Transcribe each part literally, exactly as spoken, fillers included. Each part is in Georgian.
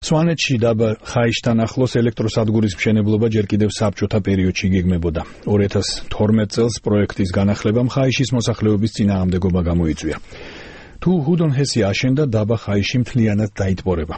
მწვანეთში დაბა ხაიშთან ახლოს ელექტროსადგურის მშენებლობა ჯერ კიდევ საბჭოთა პერიოდში გეგმებოდა. ორი ათას თორმეტ წელს პროექტის განახლებამ ხაიშის მოსახლეობის წინააღმდეგობა გამოიწვია. თუ ჰუდონ-ჰესი აშენდა, დაბა ხაიში მთლიანად დაიტბორება.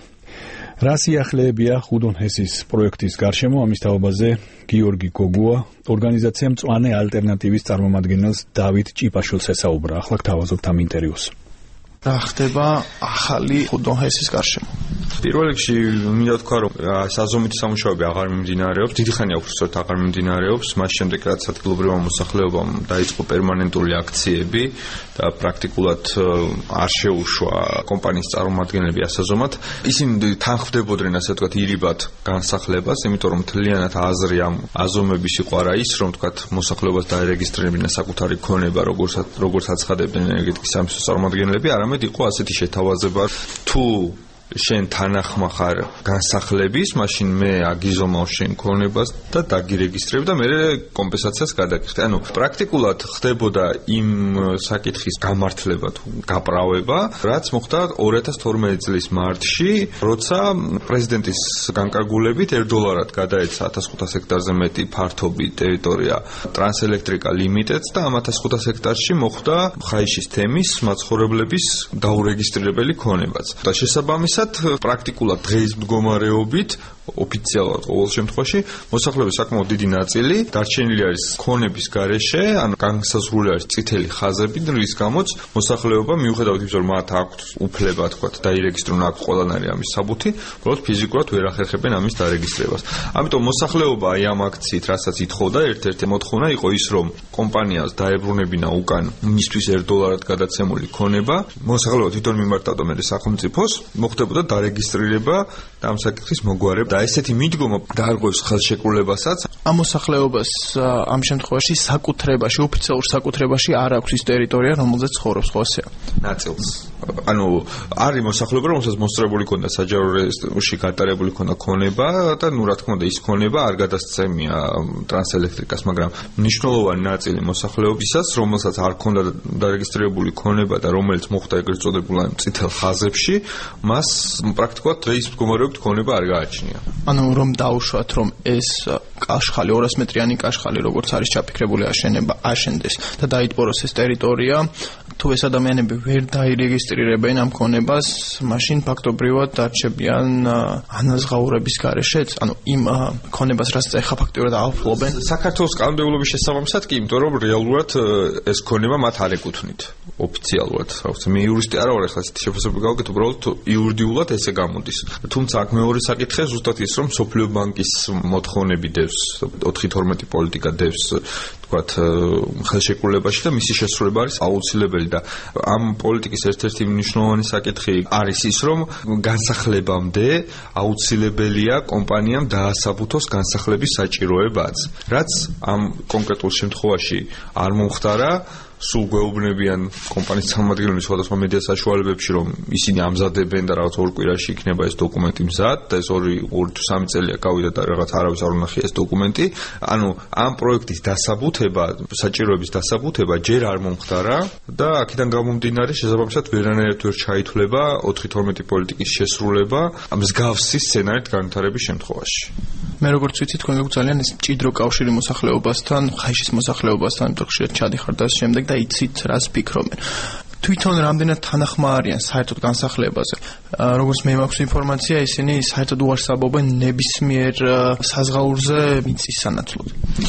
რა სიახლეებია ჰუდონ-ჰესის პროექტის გარშემო, ამის თაობაზე გიორგი გოგუა, ორგანიზაცია მწვანე ალტერნატივის წარმომადგენელს დავით ჭიპაშვილს ესაუბრა. ახლა გთავაზობთ ამ ინტერვიუს. რა ხდება ახალი ჰუდონ-ჰესის გარშემო? პირველ რიგში მინდა თქვა, რომ საზომითი სამუშაოები აღარ მიმდინარეობს, დიდი ხანია უბრალოდ აღარ მიმდინარეობს, მას შემდეგ რაც ადგილობრივმა მოსახლეობამ დაიწყო პერმანენტული აქციები და პრაქტიკულად არ შეუშვა კომპანიის წარმომადგენლები ასაზომად. ისინი თანხმდებოდნენ, ასე ვთქვათ, ირიბად განსახლებას, იმიტომ რომ მთლიანად აზრი ამ აზომების იყო არა ის, რომ ვთქვათ, მოსახლეობას დაერეგისტრირებინა საკუთარი ქონება, როგორც როგორც აცხადებდნენ ენერგეტიკის სამინისტროს წარმომადგენლები, არამედ იყო ასეთი შეთავაზება, თუ შენ თანახმა ხარ განსახლების, მაშინ მე აგიზომავ შენ ქონებას და დაგირეგისტრებ და მე კომპენსაციას გადაგიხდი. ანუ პრაქტიკულად ხდებოდა იმ საკითხის გამართლება თუ გაправება, რაც მოხდა ორი ათას თორმეტი წლის მარტში, როცა პრეზიდენტის განკარგულებით ერთ დოლარად გადაეცა ათას ხუთას ჰექტარზე მეტი ფართობი ტერიტორია ტრანსელექტრიკა ლიმიტედს და ამ ათას ხუთას ჰექტარში მოხდა ხაიშის თემის მაცხოვრებლების დაურეგისტრირებელი ქონებაც. და შესაბამისად პრაქტიკულად დღის მდგომარეობით ოფიციალურად ყოველ შემთხვევაში მოსახლეობის საკმაოდ დიდი ნაწილი დარჩენილი არის ქონების გარეშე, ანუ განსაზღვრული არის წითელი ხაზები, რის გამოც მოსახლეობა მიუხედავად იმისა, რომ მათ აქვთ უფლება, თქვათ, დაირეგისტრირონ, აქვს ყველანაირი ამის საბუთი, უბრალოდ ფიზიკურად ვერ ახერხებენ ამის დარეგისტრებას. ამიტომ მოსახლეობა აი ამ აქციით, რასაც ითხოვდა, ერთ-ერთი მოთხოვნა იყო ის, რომ კომპანიას დაებრუნებინა უკან მისთვის ერთ დოლარად გადაცემული ქონება, მოსახლეობა თვითონ მიმართავდა მე სახელმწიფოს, მოხდებოდა დარეგისტრირება და ამ საკითხის მოგვარება და ესეთი მიდგომა დაარღვევს ხელშეკრულებასაც. ამ მოსახლეობას ამ შემთხვევაში საკუთრებაში, ოფიციალურ საკუთრებაში არ აქვს ის ტერიტორია, რომელზეც ცხოვრობს, ხო ასეა? ნაწილს. ანუ არის მოსახლეობა, რომელსაც მოსწრებული ქონდა საჯარო რეესტრში გატარებული ქონდა ქონება და ნუ რა თქმა უნდა ის ქონება არ გადასცემია ტრანსელექტრიკას, მაგრამ მნიშვნელოვანი ნაწილი მოსახლეობისას, რომელსაც არ ქონდა დარეგისტრირებული ქონება და რომელიც მოხდა ეგრეთ წოდებულ წითელ ხაზებში, მას პრაქტიკულად დღის მდგომარეობით ქონება არ გააჩნია. ანუ რომ დაუშვათ, რომ ეს კაშხალი, ორას მეტრიანი კაშხალი, როგორც არის ჩაფიქრებული აშენება, აშენდეს და დაიტბოროს ეს ტერიტორია, თუ ეს ადამიანები ვერ დაირეგისტრირებენ ამ ქონებას, მაშინ ფაქტობრივად დარჩებიან ანაზღაურების გარეშეც, ანუ იმ ქონებას, რაც ეხა ფაქტობრივად ააფლობენ. საქართველოს კანონმდებლობის შესაბამისად კი, იმიტომ რომ რეალურად ეს ქონება მათ არ ეკუთვნით ოფიციალურად. რაღაც მე იურისტი არ ვარ, ახლა ესეთი შეფასება გავაკეთე, უბრალოდ იურიდიულად ესე გამოდის. თუმცა აქ მეორე საკითხია ზუსტად ის, რომ სოფლიო ბანკის მოთხოვნები დევს, ოთხი თორმეტი პოლიტიკა დევს, თქვათ, ხელშეკრულებაში და მისი შესრულება არის აუცილებელი და ამ პოლიტიკის ერთ-ერთი მნიშვნელოვანი საკითხი არის ის, რომ განსახლებამდე აუცილებელია კომპანიამ დაასაბუთოს განსახლების საჭიროებაც, რაც ამ კონკრეტულ შემთხვევაში არ მომხდარა. სულ გვეუბნებიან კომპანიის წარმომადგენლები სხვადასხვა მედია საშუალებებში, რომ ისინი ამზადებენ და რაღაც ორ კვირაში იქნება ეს დოკუმენტი მზად და ეს ორი ორი თუ სამი წელია გავიდა და რაღაც არავის არ უნახია ეს დოკუმენტი. ანუ ამ პროექტის დასაბუთება, საჭიროების დასაბუთება ჯერ არ მომხდარა და აქედან გამომდინარე შესაბამისად ვერანაირად ვერ ჩაითვლება ოთხი თორმეტი პოლიტიკის შესრულება მსგავსი სცენარით განვითარების შემთხვევაში. მე როგორც ვიცი, თქვენ გაგუძალიან ეს მჭიდრო კავშირი მოსახლეობასთან, ხაიშის მოსახლეობასთან, ხშირად ჩადიხარ და შემდეგ და იცით რას ფიქრობენ. თვითონ რამდენად თანახმა არიან საერთოდ განსახლებაზე. როგორც მე მაქვს ინფორმაცია, ისინი საერთოდ უარსაბობენ ნებისმიერ საზღაურზე მიწის სანაცვლოდ.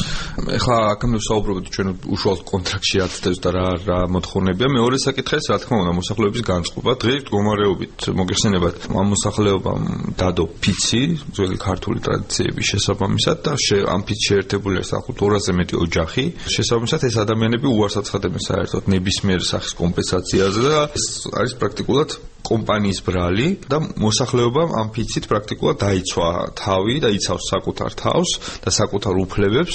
ეხლა აქამდე ვსაუბრობთ ჩვენ უშუალოდ კონტრაქტში აცდებს და რა რა მოთხოვნებია. მეორე საკითხია, რა თქმა უნდა, მოსახლეობის განწყობა. დღეს მდგომარეობით მოგეხსენებათ, ამ მოსახლეობამ დადო ფიცი, ძველი ქართული ტრადიციების შესაბამისად და ამ ფიცში შეერთებული არის ახლა ორასზე მეტი ოჯახი. შესაბამისად ეს ადამიანები უარს აცხადებენ საერთოდ ნებისმიერ სახის კომპენსაციაზე და ეს არის პრაქტიკულად კომპანიის ბრალი და მოსახლეობამ ამ ფიცით პრაქტიკულად დაიცვა თავი და იცავს საკუთარ თავს და საკუთარ უფლებებს,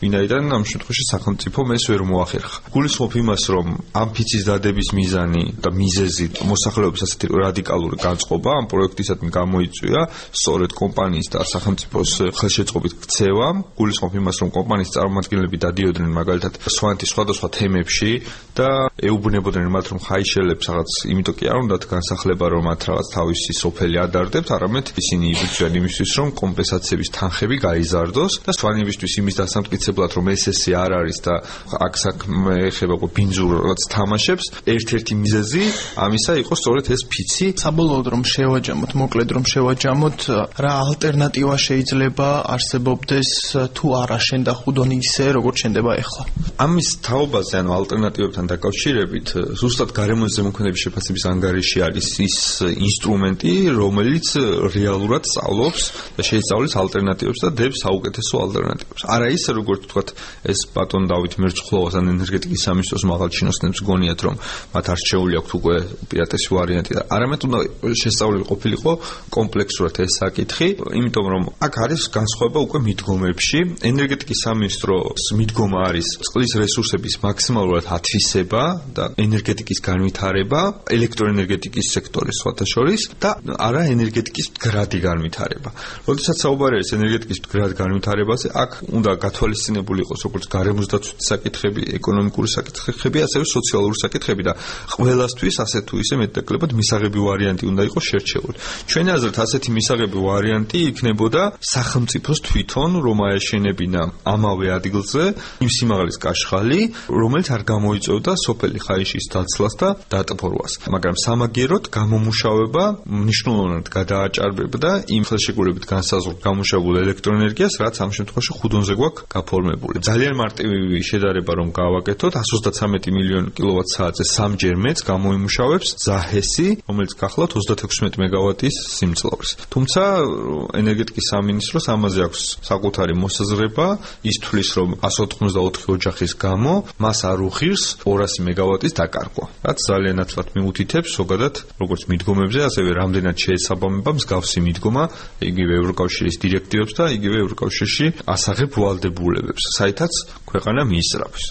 ვინაიდან ამ შემთხვევაში სახელმწიფომ ეს ვერ მოახერხა. გულისხმობ იმას, რომ ამ ფიცის დადების მიზანი და მიზეზი მოსახლეობის ასეთი რადიკალური განწყობა ამ პროექტისადმი გამოიწვია სწორედ კომპანიის და სახელმწიფოს ხელშეწყობით ქცევამ. გულისხმობ იმას, რომ კომპანიის წარმომადგენლები დადიოდნენ მაგალითად სვანეთის სხვადასხვა თემებში და ეუბნებოდნენ მათ, რომ ხაიშელებს რაღაც იმიტომ კი არ უნდათ განსახლება, რომ მათ რაღაც თავისი სოფელი ადარდებთ, არამედ ისინი იბრძვიან იმისთვის, რომ კომპენსაციების თანხები გაიზარდოს და სვანებისთვის იმის დასამტკიცებლად, რომ ეს ესე არ არის და აქ საქმე ეხება ბინძურ რაღაც თამაშებს, ერთ-ერთი მიზეზი ამისა იყო სწორედ ეს ფიცი. საბოლოოდ რომ შევაჯამოთ, მოკლედ რომ შევაჯამოთ, რა ალტერნატივა შეიძლება არსებობდეს თუ არა შენდა ხუდონი ისე, როგორც შენდება ახლა. ამის თაობაზე, ანუ ალტერნატივებთან დაკავშირებით, ზუსტად გარემოს ზემოქმედების შეფასების ანგარიში არის ის ინსტრუმენტი, რომელიც რეალურად სწავლობს და შეისწავლის ალტერნატივებს და დებს საუკეთესო ალტერნატივებს. არა ისე, როგორც თქვათ, ეს ბატონ დავით მერცხლოვას ან ენერგეტიკის სამინისტროს მაღალჩინოსნებს გონიათ, რომ მათ არჩეული აქვთ უკვე უპირატესი ვარიანტი და არამედ უნდა შესწავლილი ყოფილიყო კომპლექსურად ეს საკითხი, იმიტომ რომ აქ არის განსხვავება უკვე მიდგომებში. ენერგეტიკის სამინისტროს მიდგომა არის წყლის რესურსების მაქსიმალურად ათვისება და ენერგეტიკის განვითარება, ელექტროენერგეტიკის სექტორის სხვათა შორის და არა ენერგეტიკის მდგრადი განვითარება. როდესაც საუბარი არის ენერგეტიკის მდგრად განვითარებაზე, აქ უნდა გათვალისწინებული იყოს როგორც გარემოს დაცვის საკითხები, ეკონომიკური საკითხები, ასევე სოციალური საკითხები და ყველასთვის ასე თუ ისე მეტნაკლებად მისაღები ვარიანტი უნდა იყოს შერჩეული. ჩვენი აზრით ასეთი მისაღები ვარიანტი იქნებოდა სახელმწიფოს თვითონ რომ აეშენებინა ამავე ადგილზე იმ სიმაღლის კაშხალი, რომელიც არ გამოიწვევდა სოფელი ხაიშის დაცლას და დატბორვას. მაგრამ სამაგიეროდ გამომუშავება მნიშვნელოვნად გადააჭარბებდა იმ ხელშეკრულებით განსაზღვრულ გამომუშავებულ ელექტროენერგიას, რაც ამ შემთხვევაში ხუდონზე გვაქვს გაფორმებული. ძალიან მარტივი შედარება რომ გავაკეთოთ, εκατს ოცდათვრამეტი მილიონი კილოვატ-საათზე სამჯერ მეც გამოიმუშავებს ზაჰესი, რომელიც გახლავთ ოცდათექვსმეტი მეგავატის სიმძლავრეს. თუმცა ენერგეტიკის სამინისტროს ამაზე აქვს საკუთარი მოსაზრება, ის თვლის, რომ εκατს ოთხმოცდაოთხი ოჯახის გამო მას არ უხირს ორასი მეგავატის დაკარგვა, რაც ძალიან ნათლად მიუთითებს ზოგადად როგორც მიდგომებზე, ასევე რამდენად შეესაბამება მსგავსი მიდგომა იგივე ევროკავშირის დირექტივებს და იგივე ევროკავშირში ასაღებ ვალდებულებებს, საითაც ქვეყანა მიისწრაფოს.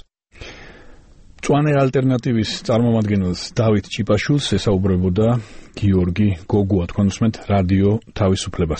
მწვანე ალტერნატივის წარმომადგენელს დავით ჭიპაშვილს ესაუბრებოდა გიორგი გოგუა, თქვენ უსმენთ რადიო თავისუფლებას.